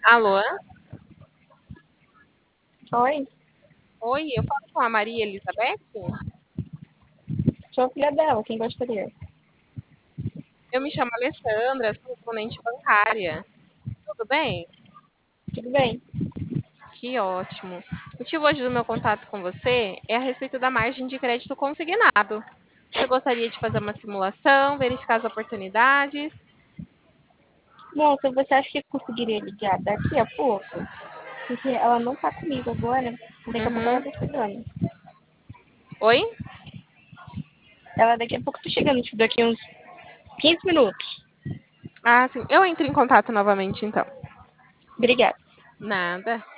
Alô? Oi, Oi, eu falo com a Maria Elizabeth? sou a filha dela, quem gostaria? Eu me chamo Alessandra, sou correspondente bancária. Tudo bem? Tudo bem? Que ótimo. O motivo hoje do meu contato com você é a respeito da margem de crédito consignado. Você gostaria de fazer uma simulação, verificar as oportunidades? Moça, você acha que conseguiria ligar daqui a pouco? Porque ela não tá comigo agora, daqui a pouco ela Uhum. tá chegando. Oi? Ela daqui a pouco tá chegando, tipo, daqui uns 15 minutos. Ah, sim. Eu entro em contato novamente, então. Obrigada. Nada.